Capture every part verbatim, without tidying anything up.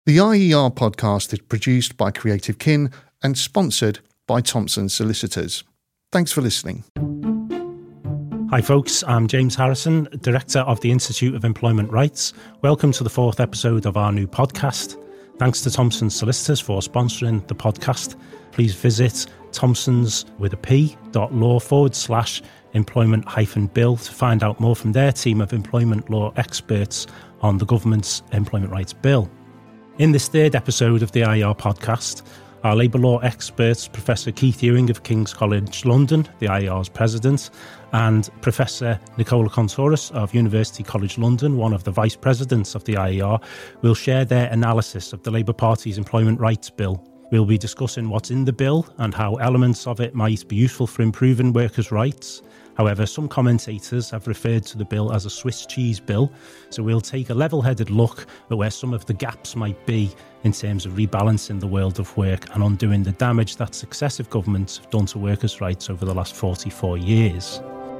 The I E R podcast is produced by Creative Kin and sponsored by Thompson Solicitors. Thanks for listening. Hi folks, I'm James Harrison, Director of the Institute of Employment Rights. Welcome to the fourth episode of our new podcast. Thanks to Thompson Solicitors for sponsoring the podcast. Please visit thompsons with a p dot law forward slash employment hyphen bill to find out more from their team of employment law experts on the government's employment rights bill. In this third episode of the I E R podcast, our labour law experts, Professor Keith Ewing of King's College London, the I E R's president, and Professor Nicola Kontouris of University College London, one of the vice presidents of the I E R, will share their analysis of the Labour Party's employment rights bill. We'll be discussing what's in the bill and how elements of it might be useful for improving workers' rights. However, some commentators have referred to the bill as a Swiss cheese bill, so we'll take a level-headed look at where some of the gaps might be in terms of rebalancing the world of work and undoing the damage that successive governments have done to workers' rights over the last forty-four years.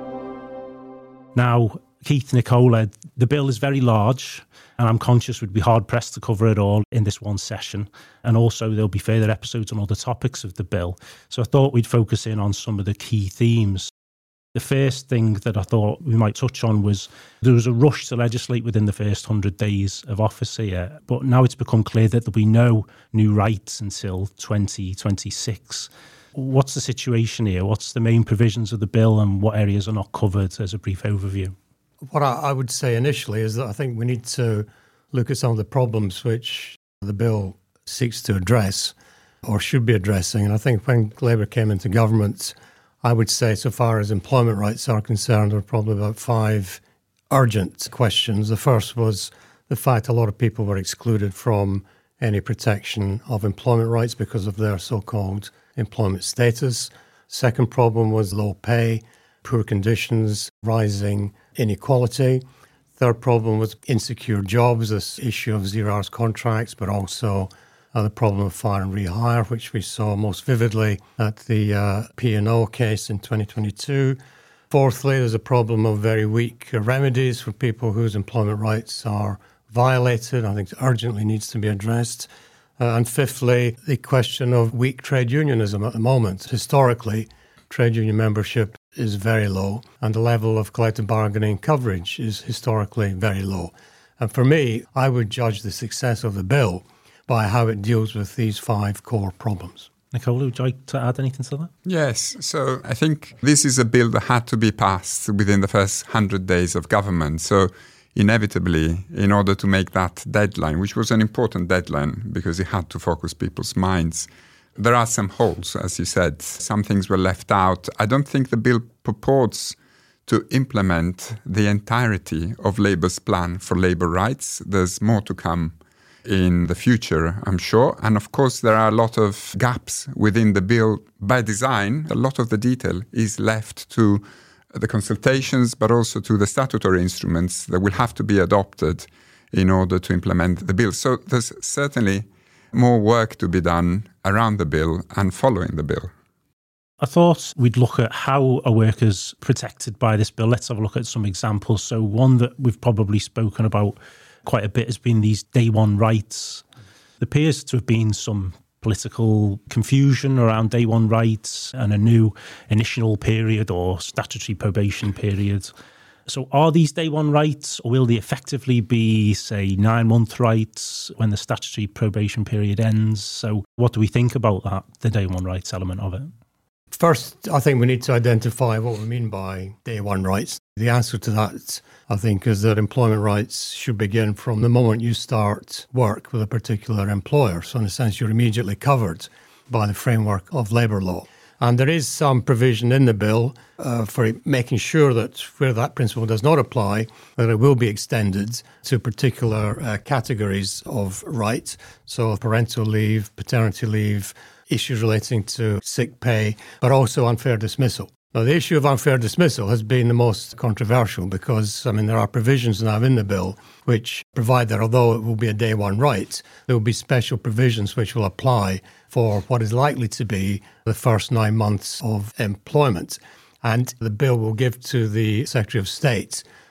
Now, Keith, Nicola, the bill is very large, and I'm conscious we'd be hard-pressed to cover it all in this one session. And also, there'll be further episodes on other topics of the bill. So I thought we'd focus in on some of the key themes. The first thing that I thought we might touch on was there was a rush to legislate within the first one hundred days of office here, but now it's become clear that there'll be no new rights until twenty twenty-six. What's the situation here? What's the main provisions of the bill and what areas are not covered, as a brief overview? What I, I would say initially is that I think we need to look at some of the problems which the bill seeks to address or should be addressing. And I think when Labour came into government, I would say so far as employment rights are concerned, there are probably about five urgent questions. The first was the fact a lot of people were excluded from any protection of employment rights because of their so-called employment status. Second problem was low pay, poor conditions, rising inequality. Third problem was insecure jobs, this issue of zero-hours contracts, but also Uh, the problem of fire and rehire, which we saw most vividly at the uh, P and O case in twenty twenty-two. Fourthly, there's a problem of very weak uh, remedies for people whose employment rights are violated. I think it urgently needs to be addressed. Uh, and fifthly, the question of weak trade unionism at the moment. Historically, trade union membership is very low, and the level of collective bargaining coverage is historically very low. And for me, I would judge the success of the bill by how it deals with these five core problems. Nicola, would you like to add anything to that? Yes. So I think this is a bill that had to be passed within the first one hundred days of government. So inevitably, in order to make that deadline, which was an important deadline because it had to focus people's minds, there are some holes, as you said. Some things were left out. I don't think the bill purports to implement the entirety of Labour's plan for labour rights. There's more to come in the future, I'm sure. And of course, there are a lot of gaps within the bill by design. A lot of the detail is left to the consultations, but also to the statutory instruments that will have to be adopted in order to implement the bill. So there's certainly more work to be done around the bill and following the bill. I thought we'd look at how are workers protected by this bill. Let's have a look at some examples. So one that we've probably spoken about quite a bit has been these day one rights. There appears to have been some political confusion around day one rights and a new initial period or statutory probation period. So are these day one rights, or will they effectively be, say, nine-month rights when the statutory probation period ends? So what do we think about that, the day one rights element of it? First, I think we need to identify what we mean by day one rights. The answer to that, I think, is that employment rights should begin from the moment you start work with a particular employer. So in a sense, you're immediately covered by the framework of labour law. And there is some provision in the bill uh, for making sure that where that principle does not apply, that it will be extended to particular uh, categories of rights. So parental leave, paternity leave, issues relating to sick pay, but also unfair dismissal. Now, the issue of unfair dismissal has been the most controversial because, I mean, there are provisions now in the bill which provide that although it will be a day one right, there will be special provisions which will apply for what is likely to be the first nine months of employment. And the bill will give to the Secretary of State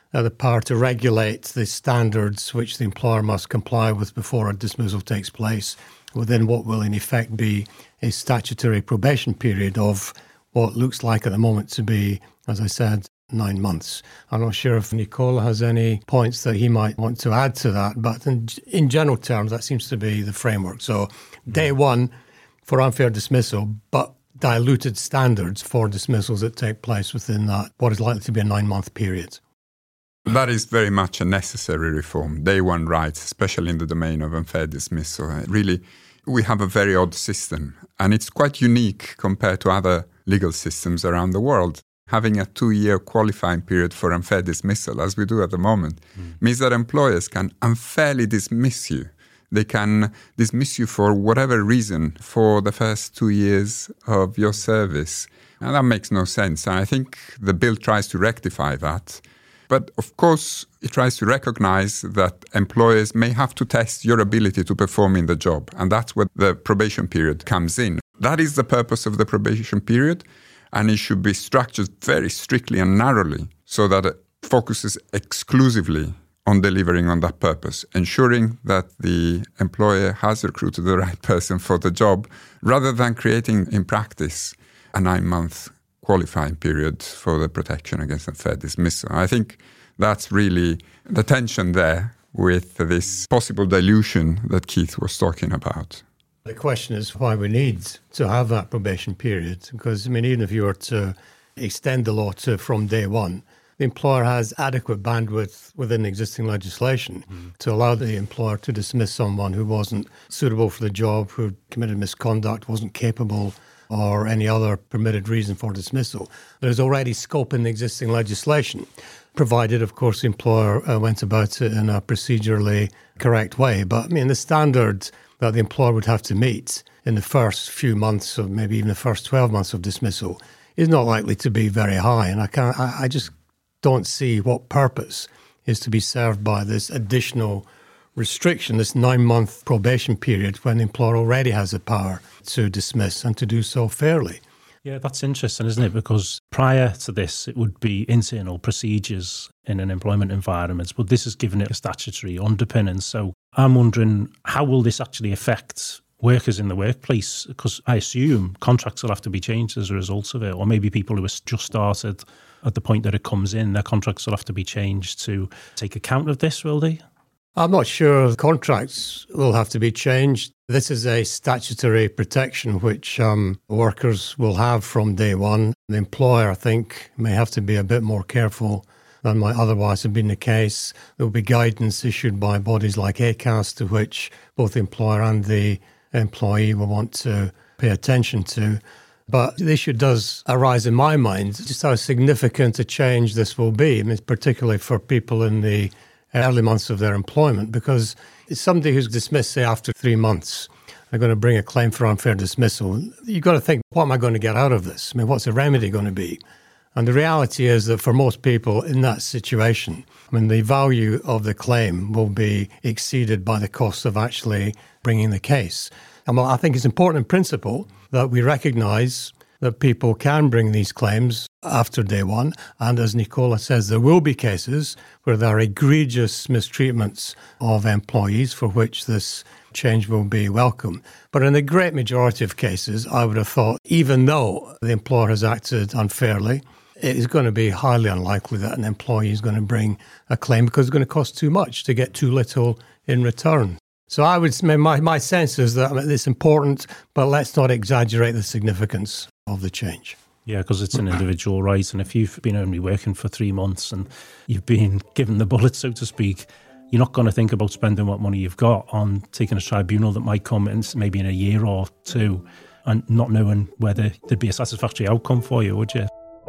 uh, the power to regulate the standards which the employer must comply with before a dismissal takes place, within what will in effect be a statutory probation period of what looks like at the moment to be, as I said, nine months. I'm not sure if Nicola has any points that he might want to add to that, but in, in general terms, that seems to be the framework. So day one for unfair dismissal, but diluted standards for dismissals that take place within that, what is likely to be a nine-month period. That is very much a necessary reform. Day one rights, especially in the domain of unfair dismissal. Really, we have a very odd system, and it's quite unique compared to other legal systems around the world. Having a two-year qualifying period for unfair dismissal, as we do at the moment, mm. means that employers can unfairly dismiss you. They can dismiss you for whatever reason for the first two years of your service. And that makes no sense. And I think the bill tries to rectify that. But of course, it tries to recognize that employers may have to test your ability to perform in the job. And that's where the probation period comes in. That is the purpose of the probation period. And it should be structured very strictly and narrowly so that it focuses exclusively on delivering on that purpose, ensuring that the employer has recruited the right person for the job, rather than creating in practice a nine-month qualifying period for the protection against unfair dismissal. I think that's really the tension there with this possible dilution that Keith was talking about. The question is why we need to have that probation period, because, I mean, even if you were to extend the law to from day one, the employer has adequate bandwidth within existing legislation mm. to allow the employer to dismiss someone who wasn't suitable for the job, who committed misconduct, wasn't capable, or any other permitted reason for dismissal. There's already scope in the existing legislation, provided, of course, the employer uh, went about it in a procedurally correct way. But, I mean, the standard that the employer would have to meet in the first few months, or maybe even the first twelve months of dismissal, is not likely to be very high. And I can't, I, I just don't see what purpose is to be served by this additional restriction, this nine-month probation period, when the employer already has the power to dismiss and to do so fairly. Yeah, that's interesting, isn't it? Because prior to this, it would be internal procedures in an employment environment, but this has given it a statutory underpinning. So I'm wondering, how will this actually affect workers in the workplace? Because I assume contracts will have to be changed as a result of it, or maybe people who have just started at the point that it comes in, their contracts will have to be changed to take account of this, will they? I'm not sure contracts will have to be changed. This is a statutory protection which um, workers will have from day one. The employer, I think, may have to be a bit more careful than might otherwise have been the case. There will be guidance issued by bodies like A C A S to which both the employer and the employee will want to pay attention to. But the issue does arise in my mind, just how significant a change this will be, I mean, particularly for people in the early months of their employment, because it's somebody who's dismissed, say, after three months, they're going to bring a claim for unfair dismissal. You've got to think, what am I going to get out of this? I mean, what's the remedy going to be? And the reality is that for most people in that situation, I mean, the value of the claim will be exceeded by the cost of actually bringing the case. And well, I think it's important in principle that we recognise that people can bring these claims after day one. And as Nicola says, there will be cases where there are egregious mistreatments of employees for which this change will be welcome. But in the great majority of cases, I would have thought, even though the employer has acted unfairly, it is going to be highly unlikely that an employee is going to bring a claim because it's going to cost too much to get too little in return. So I would say my, my sense is that it's important, but let's not exaggerate the significance of the change. Yeah, because it's an individual right. And if you've been only working for three months and you've been given the bullet, so to speak, you're not going to think about spending what money you've got on taking a tribunal that might come in maybe in a year or two and not knowing whether there'd be a satisfactory outcome for you, would you?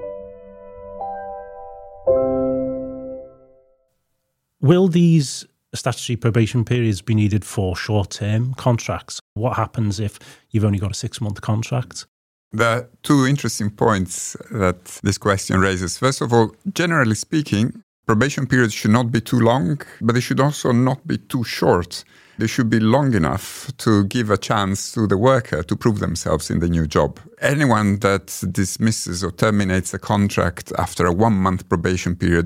Will these statutory probation periods be needed for short-term contracts? What happens if you've only got a six-month contract? There are two interesting points that this question raises. First of all, generally speaking, probation periods should not be too long, but they should also not be too short. They should be long enough to give a chance to the worker to prove themselves in the new job. Anyone that dismisses or terminates a contract after a one-month probation period,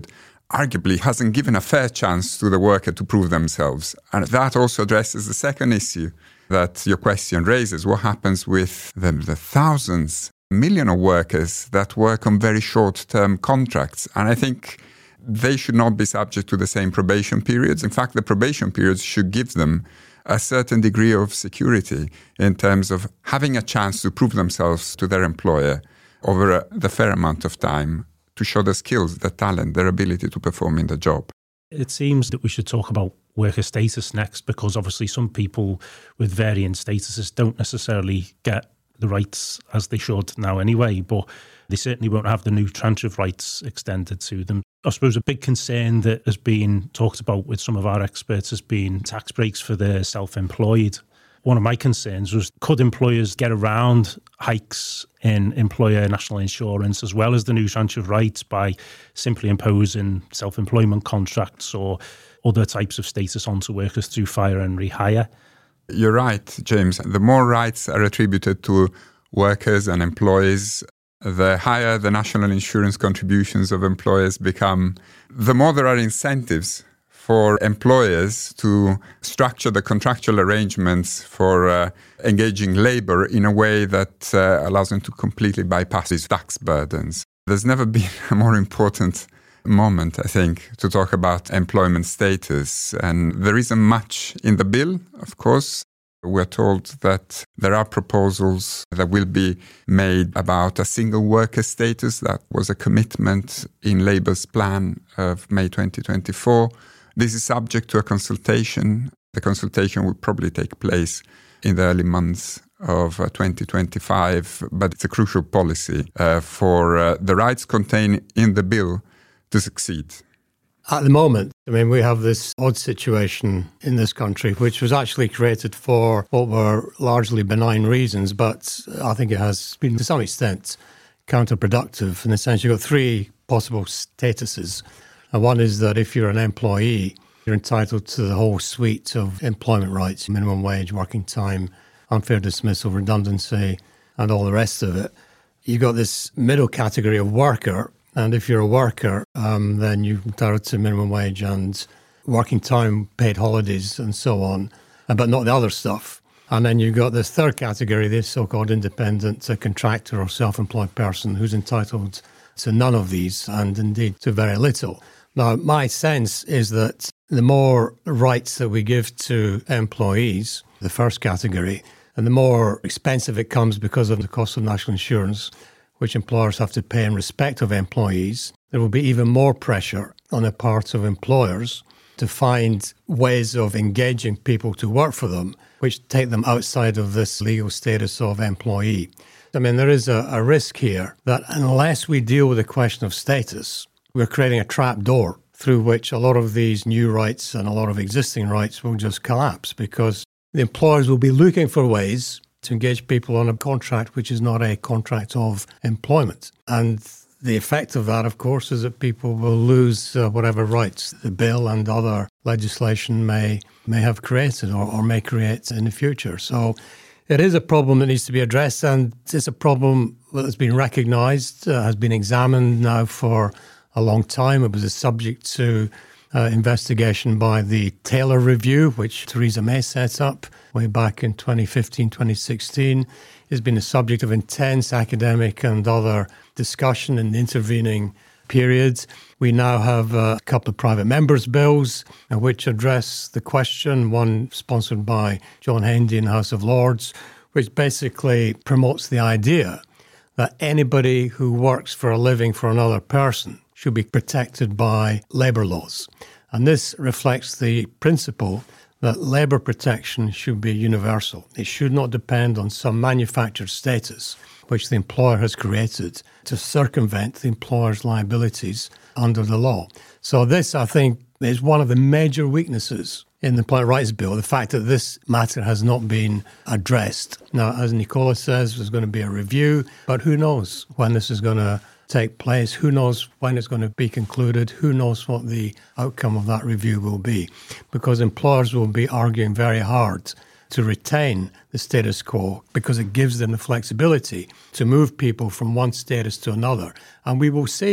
arguably hasn't given a fair chance to the worker to prove themselves. And that also addresses the second issue that your question raises. What happens with the, the thousands, million of workers that work on very short-term contracts? And I think they should not be subject to the same probation periods. In fact, the probation periods should give them a certain degree of security in terms of having a chance to prove themselves to their employer over a, the fair amount of time to show their skills, their talent, their ability to perform in the job. It seems that we should talk about worker status next, because obviously some people with varying statuses don't necessarily get the rights as they should now anyway, but they certainly won't have the new tranche of rights extended to them. I suppose a big concern that has been talked about with some of our experts has been tax breaks for the self-employed. One of my concerns was, could employers get around hikes in employer national insurance as well as the new tranche of rights by simply imposing self-employment contracts or other types of status onto workers through fire and rehire? You're right, James. The more rights are attributed to workers and employees, the higher the national insurance contributions of employers become, the more there are incentives for employers to structure the contractual arrangements for uh, engaging labour in a way that uh, allows them to completely bypass these tax burdens. There's never been a more important moment, I think, to talk about employment status. And there isn't much in the bill, of course. We're told that there are proposals that will be made about a single worker status. That was a commitment in Labour's plan of May twenty twenty-four. This is subject to a consultation. The consultation will probably take place in the early months of uh, twenty twenty-five, but it's a crucial policy uh, for uh, the rights contained in the bill to succeed. At the moment, I mean, we have this odd situation in this country, which was actually created for what were largely benign reasons, but I think it has been to some extent counterproductive. In the sense, you've got three possible statuses. And one is that if you're an employee, you're entitled to the whole suite of employment rights, minimum wage, working time, unfair dismissal, redundancy, and all the rest of it. You've got this middle category of worker. And if you're a worker, um, then you're entitled to minimum wage and working time, paid holidays, and so on, but not the other stuff. And then you've got this third category, this so-called independent uh, contractor or self-employed person who's entitled to none of these, and indeed to very little. Now, my sense is that the more rights that we give to employees, the first category, and the more expensive it comes because of the cost of national insurance, which employers have to pay in respect of employees, there will be even more pressure on the part of employers to find ways of engaging people to work for them, which take them outside of this legal status of employee. I mean, there is a, a risk here that unless we deal with the question of status, we're creating a trap door through which a lot of these new rights and a lot of existing rights will just collapse, because the employers will be looking for ways to engage people on a contract which is not a contract of employment. And the effect of that, of course, is that people will lose uh, whatever rights the bill and other legislation may may have created or, or may create in the future. So it is a problem that needs to be addressed, and it's a problem that has been recognised, uh, has been examined now for a long time. It was a subject to uh, investigation by the Taylor Review, which Theresa May set up way back in twenty fifteen, twenty sixteen. It's been a subject of intense academic and other discussion in the intervening periods. We now have a couple of private members' bills uh, which address the question, one sponsored by John Hendy in the House of Lords, which basically promotes the idea that anybody who works for a living for another person should be protected by labour laws. And this reflects the principle that labour protection should be universal. It should not depend on some manufactured status which the employer has created to circumvent the employer's liabilities under the law. So this, I think, is one of the major weaknesses in the Employment Rights Bill, the fact that this matter has not been addressed. Now, as Nicola says, there's going to be a review, but who knows when this is going to take place? Who knows when it's going to be concluded? Who knows what the outcome of that review will be? Because employers will be arguing very hard to retain the status quo because it gives them the flexibility to move people from one status to another. And we will see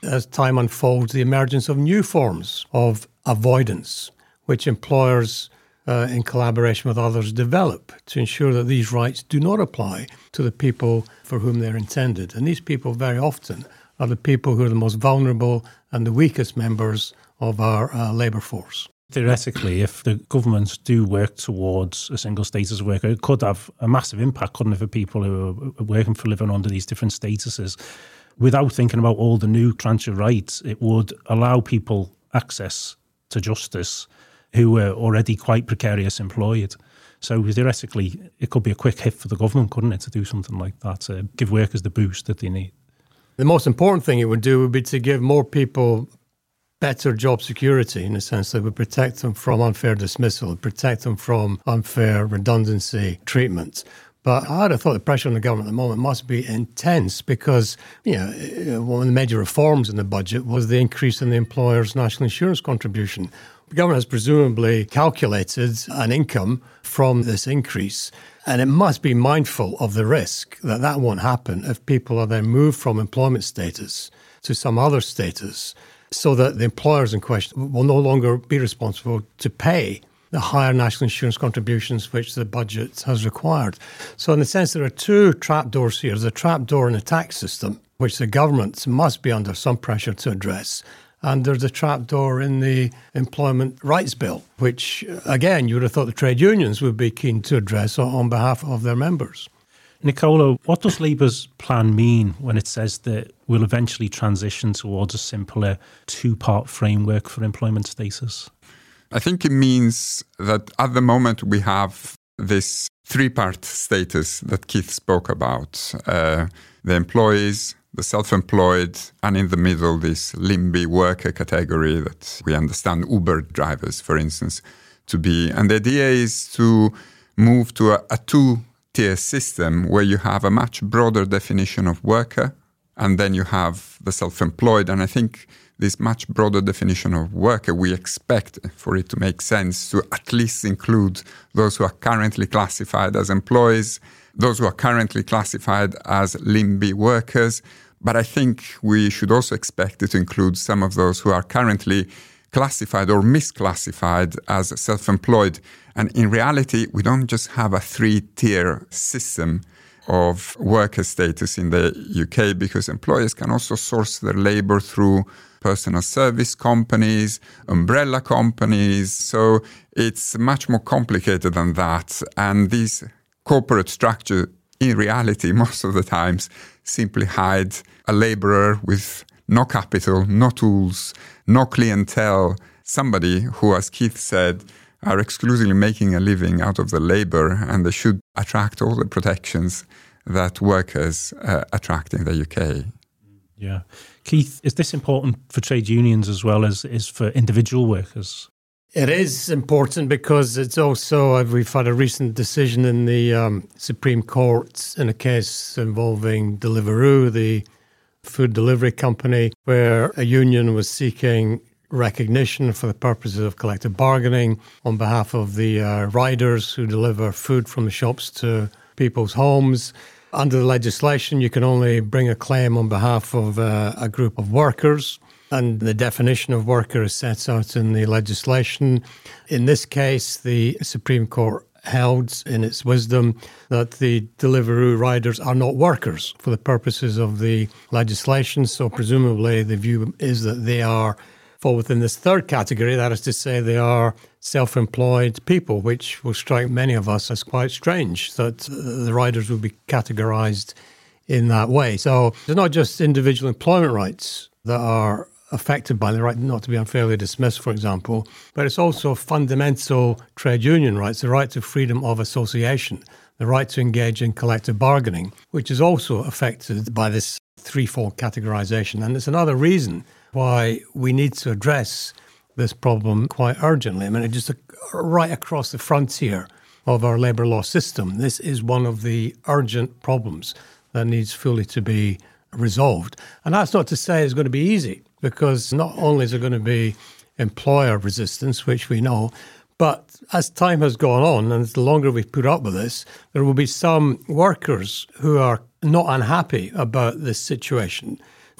as time unfolds, the emergence of new forms of avoidance, which employers, uh, in collaboration with others, develop to ensure that these rights do not apply to the people for whom they're intended. And these people very often are the people who are the most vulnerable and the weakest members of our uh, labour force. Theoretically, if the governments do work towards a single status worker, it could have a massive impact, couldn't it, for people who are working for living under these different statuses. Without thinking about all the new tranche of rights, it would allow people access to justice who were already quite precarious employed. So theoretically, it could be a quick hit for the government, couldn't it, to do something like that, to give workers the boost that they need. The most important thing it would do would be to give more people better job security, in a sense that would protect them from unfair dismissal, protect them from unfair redundancy treatment. But I'd have thought the pressure on the government at the moment must be intense because, you know, one of the major reforms in the budget was the increase in the employer's national insurance contribution. The government has presumably calculated an income from this increase, and it must be mindful of the risk that that won't happen if people are then moved from employment status to some other status, so that the employers in question will no longer be responsible to pay the higher national insurance contributions which the budget has required. So in a sense, there are two trapdoors here. There's a trapdoor in the tax system, which the government must be under some pressure to address. And there's a trapdoor in the Employment Rights Bill, which, again, you would have thought the trade unions would be keen to address on behalf of their members. Nicola, what does Labour's plan mean when it says that we'll eventually transition towards a simpler two-part framework for employment status? I think it means that at the moment we have this three-part status that Keith spoke about. Uh, the employees, the self-employed, and in the middle, this limby worker category that we understand Uber drivers, for instance, to be. And the idea is to move to a, a two-tier system where you have a much broader definition of worker, and then you have the self-employed. And I think this much broader definition of worker, we expect for it to make sense to at least include those who are currently classified as employees, those who are currently classified as limby workers. But I think we should also expect it to include some of those who are currently classified or misclassified as self-employed. And in reality, we don't just have a three-tier system of worker status in the U K, because employers can also source their labour through personal service companies, umbrella companies. So it's much more complicated than that. And these corporate structures, in reality, most of the times, simply hide a labourer with no capital, no tools, no clientele, somebody who, as Keith said, are exclusively making a living out of the labour, and they should attract all the protections that workers uh, attract in the U K. Yeah. Keith, is this important for trade unions as well as is for individual workers? It is important because it's also, we've had a recent decision in the um, Supreme Court in a case involving Deliveroo, the food delivery company, where a union was seeking recognition for the purposes of collective bargaining on behalf of the uh, riders who deliver food from the shops to people's homes. Under the legislation, you can only bring a claim on behalf of uh, a group of workers, and the definition of worker is set out in the legislation. In this case, the Supreme Court held in its wisdom that the Deliveroo riders are not workers for the purposes of the legislation. So presumably the view is that they are fall within this third category, that is to say they are self-employed people, which will strike many of us as quite strange that the riders will be categorised in that way. So it's not just individual employment rights that are affected by the right not to be unfairly dismissed, for example, but it's also fundamental trade union rights, the right to freedom of association, the right to engage in collective bargaining, which is also affected by this threefold categorisation. And it's another reason why we need to address this problem quite urgently. I mean, it's just right across the frontier of our labour law system. This is one of the urgent problems that needs fully to be resolved. And that's not to say it's going to be easy, because not only is there going to be employer resistance, which we know, but as time has gone on, and the longer we put up with this, there will be some workers who are not unhappy about this situation.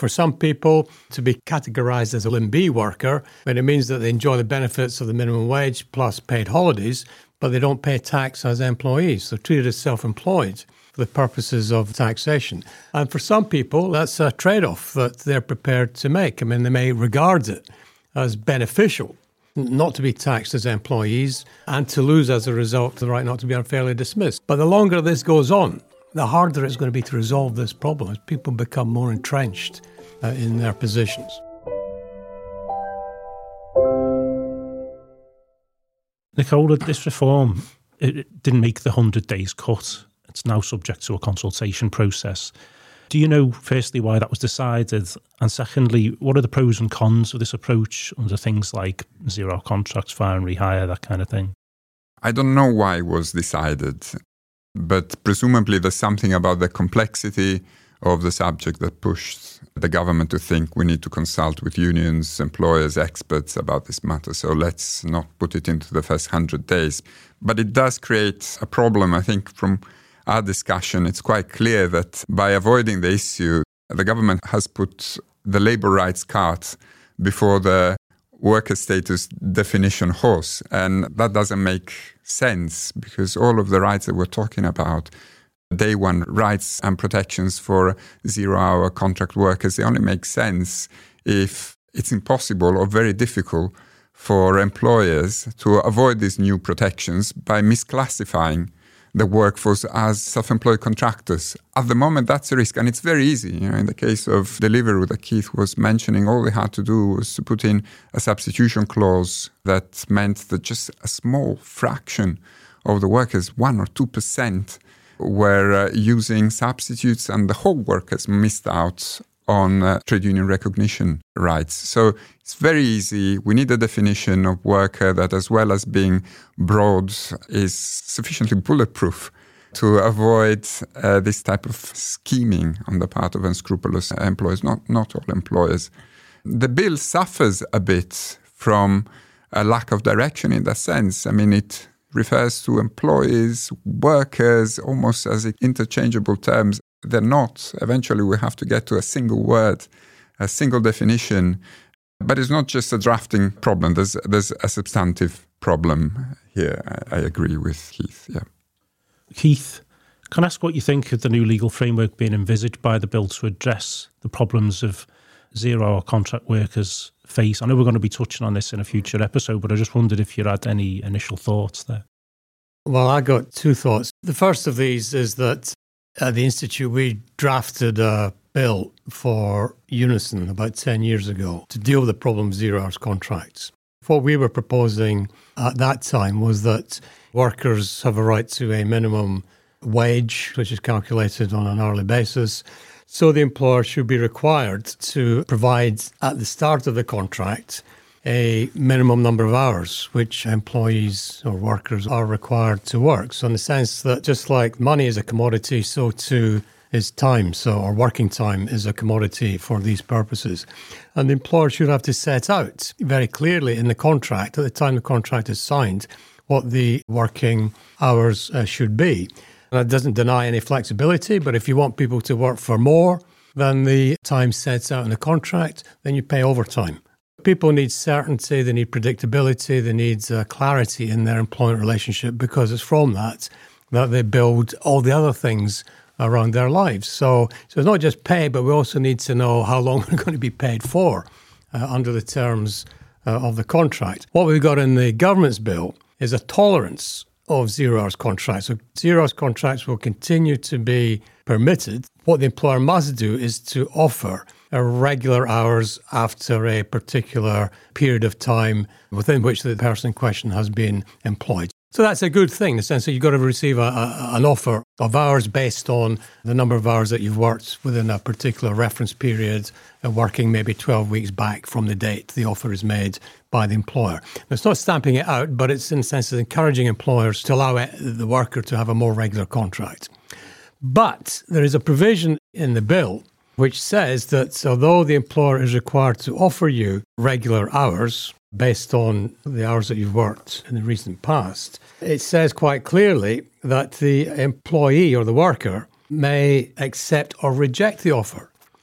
For some people, to be categorised as a Limb B worker, when it means that they enjoy the benefits of the minimum wage plus paid holidays, but they don't pay tax as employees. They're treated as self-employed for the purposes of taxation. And for some people, that's a trade-off that they're prepared to make. I mean, they may regard it as beneficial not to be taxed as employees and to lose, as a result, the right not to be unfairly dismissed. But the longer this goes on, the harder it's going to be to resolve this problem as people become more entrenched uh, in their positions. Nicola, this reform, it didn't make the one hundred days cut. It's now subject to a consultation process. Do you know, firstly, why that was decided? And secondly, what are the pros and cons of this approach under things like zero contracts, fire and rehire, that kind of thing? I don't know why it was decided, but presumably there's something about the complexity of the subject that pushed the government to think we need to consult with unions, employers, experts about this matter. So let's not put it into the first one hundred days. But it does create a problem. I think from our discussion, it's quite clear that by avoiding the issue, the government has put the labour rights cart before the worker status definition horse. And that doesn't make sense because all of the rights that we're talking about, day one rights and protections for zero-hour contract workers, they only make sense if it's impossible or very difficult for employers to avoid these new protections by misclassifying the workforce as self-employed contractors. At the moment, that's a risk, and it's very easy. You know, in the case of Deliveroo that Keith was mentioning, all they had to do was to put in a substitution clause that meant that just a small fraction of the workers, one or two percent, were uh, using substitutes, and the whole workers missed out on uh, trade union recognition rights. So it's very easy. We need a definition of worker that, as well as being broad, is sufficiently bulletproof to avoid uh, this type of scheming on the part of unscrupulous employers, not, not all employers. The bill suffers a bit from a lack of direction in that sense. I mean, it refers to employees, workers, almost as interchangeable terms. They're not. Eventually, we have to get to a single word, a single definition. But it's not just a drafting problem. There's there's a substantive problem here. I, I agree with Keith, yeah. Keith, can I ask what you think of the new legal framework being envisaged by the bill to address the problems of zero-hour contract workers face? I know we're going to be touching on this in a future episode, but I just wondered if you had any initial thoughts there. Well, I got two thoughts. The first of these is that at the Institute, we drafted a bill for Unison about ten years ago to deal with the problem of zero-hours contracts. What we were proposing at that time was that workers have a right to a minimum wage, which is calculated on an hourly basis. So the employer should be required to provide at the start of the contract a minimum number of hours which employees or workers are required to work. So in the sense that just like money is a commodity, so too is time. So our working time is a commodity for these purposes. And the employer should have to set out very clearly in the contract, at the time the contract is signed, what the working hours uh, should be. And that doesn't deny any flexibility, but if you want people to work for more than the time sets out in the contract, then you pay overtime. People need certainty, they need predictability, they need uh, clarity in their employment relationship, because it's from that that they build all the other things around their lives. So, so it's not just pay, but we also need to know how long we're going to be paid for uh, under the terms uh, of the contract. What we've got in the government's bill is a tolerance of zero-hours contracts. So zero-hours contracts will continue to be permitted. What the employer must do is to offer regular hours after a particular period of time within which the person in question has been employed. So that's a good thing in the sense that you've got to receive a, a, an offer of hours based on the number of hours that you've worked within a particular reference period, and working maybe twelve weeks back from the date the offer is made by the employer. Now, it's not stamping it out, but it's in the sense of encouraging employers to allow it, the worker to have a more regular contract. But there is a provision in the bill which says that although the employer is required to offer you regular hours based on the hours that you've worked in the recent past, it says quite clearly that the employee or the worker may accept or reject the offer.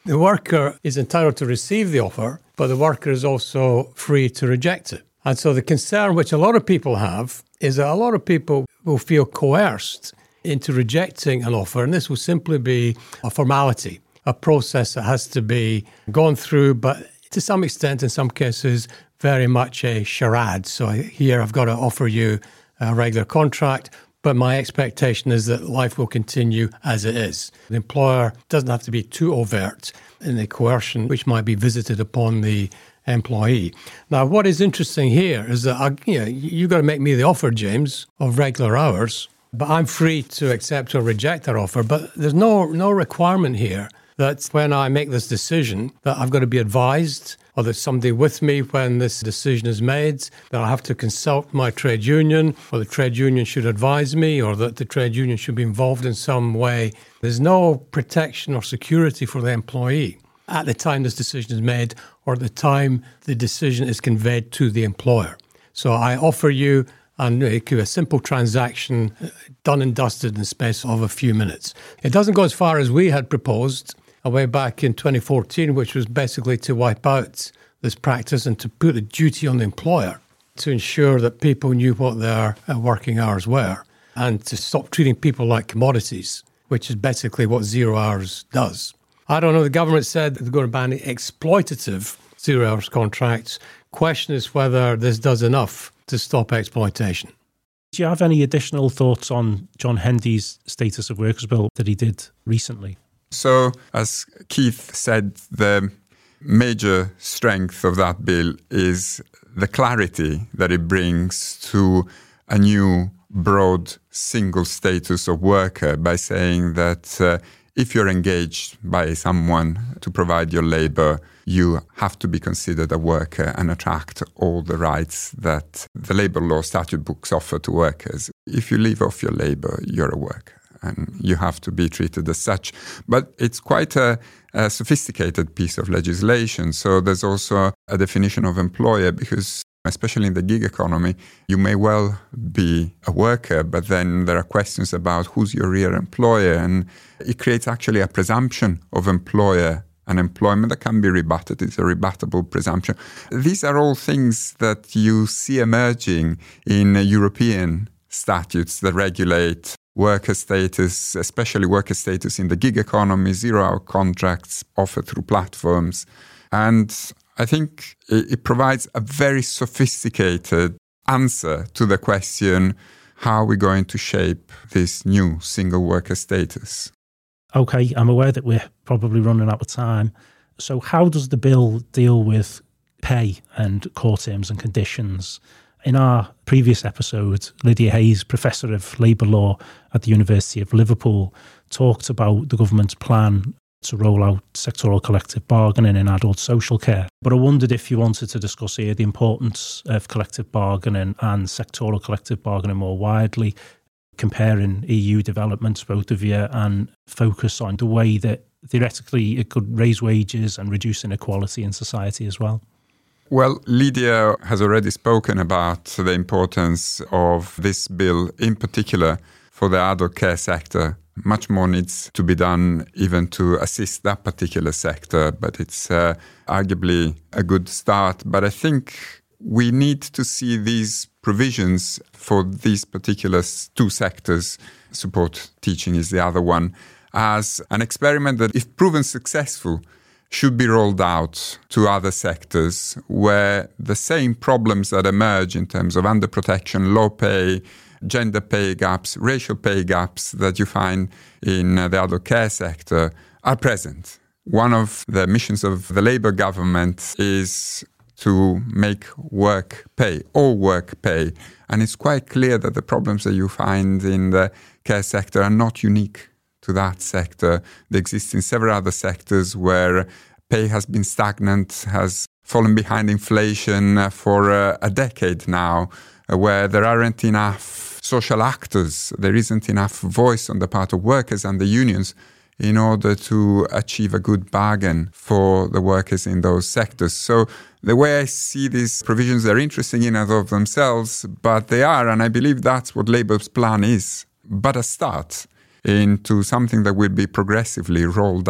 The worker is entitled to receive the offer, but the worker is also free to reject it. And so the concern which a lot of people have is that a lot of people will feel coerced into rejecting an offer, and this will simply be a formality, a process that has to be gone through, but to some extent, in some cases, very much a charade. So here I've got to offer you a regular contract, but my expectation is that life will continue as it is. The employer doesn't have to be too overt in the coercion which might be visited upon the employee. Now, what is interesting here is that I, you know, you've got to make me the offer, James, of regular hours, but I'm free to accept or reject that offer. But there's no no requirement here that when I make this decision that I've got to be advised, or there's somebody with me when this decision is made, that I have to consult my trade union, or the trade union should advise me, or that the trade union should be involved in some way. There's no protection or security for the employee at the time this decision is made, or at the time the decision is conveyed to the employer. So I offer you and it could be a simple transaction done and dusted in the space of a few minutes. It doesn't go as far as we had proposed way back in twenty fourteen, which was basically to wipe out this practice and to put a duty on the employer to ensure that people knew what their working hours were and to stop treating people like commodities, which is basically what zero hours does. I don't know, the government said they're going to ban exploitative zero hours contracts. Question is whether this does enough to stop exploitation. Do you have any additional thoughts on John Hendy's Status of Workers Bill that he did recently? So, as Keith said, the major strength of that bill is the clarity that it brings to a new broad single status of worker by saying that uh, if you're engaged by someone to provide your labour, you have to be considered a worker and attract all the rights that the labour law statute books offer to workers. If you leave off your labour, you're a worker and you have to be treated as such. But it's quite a, a sophisticated piece of legislation. So there's also a definition of employer because especially in the gig economy, you may well be a worker, but then there are questions about who's your real employer. And it creates actually a presumption of employer and employment that can be rebutted. It's a rebuttable presumption. These are all things that you see emerging in European statutes that regulate worker status, especially worker status in the gig economy, zero-hour contracts offered through platforms. And I think it provides a very sophisticated answer to the question, how are we going to shape this new single worker status? Okay, I'm aware that we're probably running out of time. So how does the bill deal with pay and core terms and conditions? In our previous episode, Lydia Hayes, Professor of Labour Law at the University of Liverpool, talked about the government's plan to roll out sectoral collective bargaining in adult social care. But I wondered if you wanted to discuss here the importance of collective bargaining and sectoral collective bargaining more widely, comparing E U developments, both of you, and focus on the way that theoretically it could raise wages and reduce inequality in society as well. Well, Lydia has already spoken about the importance of this bill, in particular for the adult care sector. Much more needs to be done even to assist that particular sector, but it's uh, arguably a good start. But I think we need to see these provisions for these particular two sectors, support teaching is the other one, as an experiment that, if proven successful, should be rolled out to other sectors where the same problems that emerge in terms of underprotection, low pay, gender pay gaps, racial pay gaps that you find in the adult care sector are present. One of the missions of the Labour government is to make work pay, all work pay. And it's quite clear that the problems that you find in the care sector are not unique to that sector. They exist in several other sectors where pay has been stagnant, has fallen behind inflation for uh, a decade now, uh, where there aren't enough social actors, there isn't enough voice on the part of workers and the unions in order to achieve a good bargain for the workers in those sectors. So the way I see these provisions, they're interesting in and of themselves, but they are, and I believe that's what Labour's plan is, but a start into something that will be progressively rolled out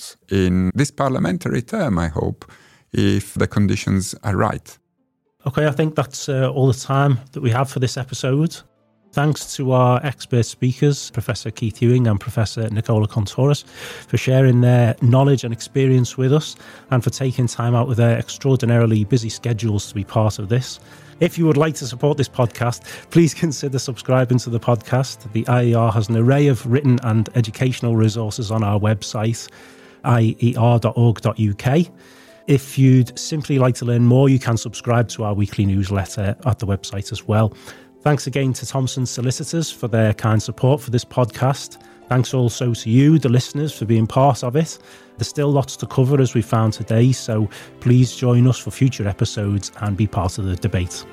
court in this parliamentary term, I hope, if the conditions are right. Okay, I think that's uh, all the time that we have for this episode. Thanks to our expert speakers, Professor Keith Ewing and Professor Nicola Kontouris, for sharing their knowledge and experience with us and for taking time out of their extraordinarily busy schedules to be part of this. If you would like to support this podcast, please consider subscribing to the podcast. The I E R has an array of written and educational resources on our website, I E R dot org dot U K. If you'd simply like to learn more, you can subscribe to our weekly newsletter at the website as well. Thanks again to Thomson Solicitors for their kind support for this podcast. Thanks also to you, the listeners, for being part of it. There's still lots to cover as we found today, so please join us for future episodes and be part of the debate.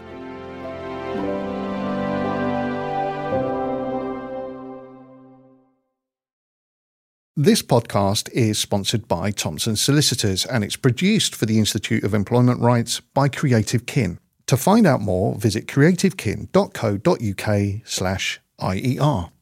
This podcast is sponsored by Thomson Solicitors and it's produced for the Institute of Employment Rights by Creative Kin. To find out more, visit creativekin dot co dot uk slash I E R.